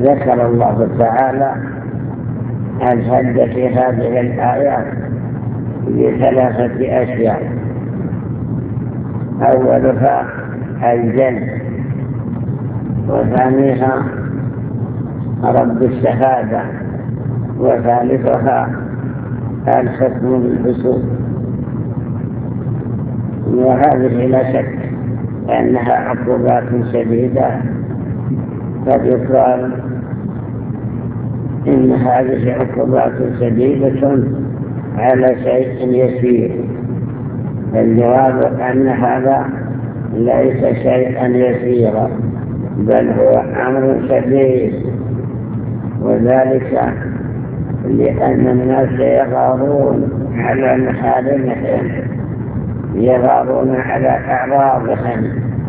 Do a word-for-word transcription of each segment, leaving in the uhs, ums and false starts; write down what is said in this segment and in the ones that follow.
ذكر الله تعالى الحد في هذه الآيات بثلاثة أشياء. أولها الجلد، وثانيها رب الشهادة، وثالثها الحكم بالحسود. وهذه لا شك أنها عقوبات شديدة، قد يقال إن هذه عقوبات شديدة على شيء يسير. الجواب أن هذا ليس شيئا يسيرا، بل هو أمر شديد، وذلك لأن الناس يغارون على محارمهم، يغارون على أعراضهم،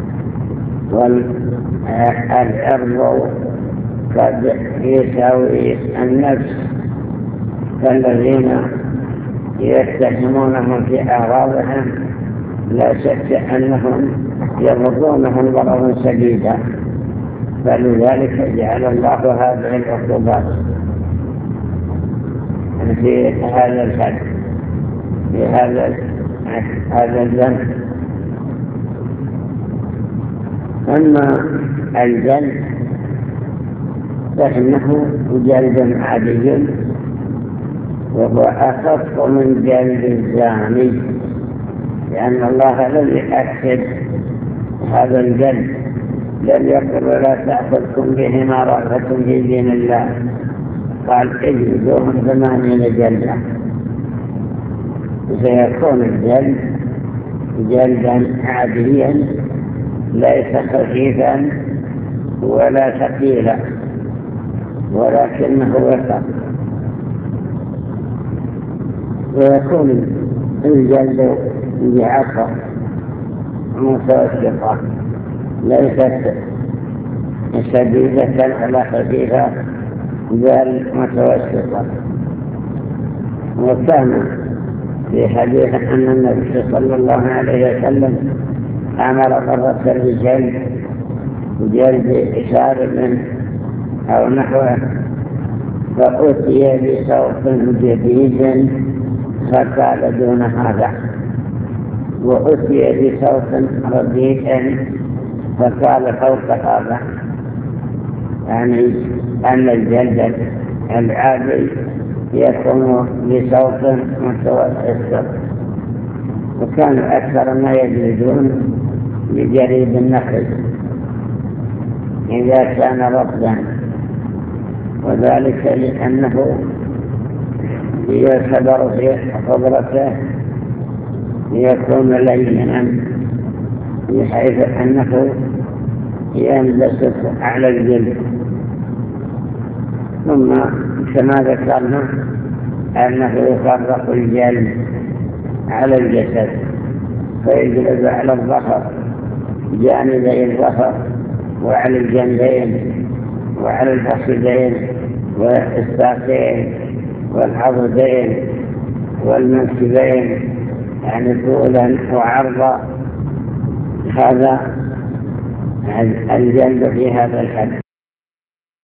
والعرض قد يساوي النفس، فالذين يتهمونهم في أعراضهم لا شك أنهم يضرونهم ضررا شديدا، فلذلك جعل الله هذه العقوبات في هذا الحد، في هذا هذا الذنب. أما الجلد فإنه جلد عادي، وهو أخف من جلد الزاني، لأن الله لم يأكد هذا الجلد، لم يقل لا تأخذكم بهما رأفة في دين الله، قال اجلدوهم ثمانين جلدة، سيكون الجلد جلدا عاديا ليس خفيفا ولا ثقيلا، ولكنه وسط. ويكون الجلد بعصا متوسطة، ليست شديدة ولا خفيفة، بل متوسطة. وكان في حديث أن النبي صلى الله عليه وسلم أمر مرة بجلد جلد شارب أو نحوه، فأتي بصوت جديد فقال دون هذا، وأتي بصوت رديء فقال فوق هذا، يعني أن الجلد العادي يكون بصوت متوسط. وكانوا أكثر ما يجلدون بجريد النخل إذا كان رطبا، وذلك لأنه يعتبر في خضرته يكون لينا، بحيث أنه ينبسط على الجلد. ثم كما ذكرنا أنه يفرق الجلد على الجسد، فيجلد على الظهر، جانبي الظهر، وعلى الجنبين، وعلى الفخذين، والساقين، والعضدين، والمنكبين، يعني طولا وعرضا. هذا الجلد في هذا الحد.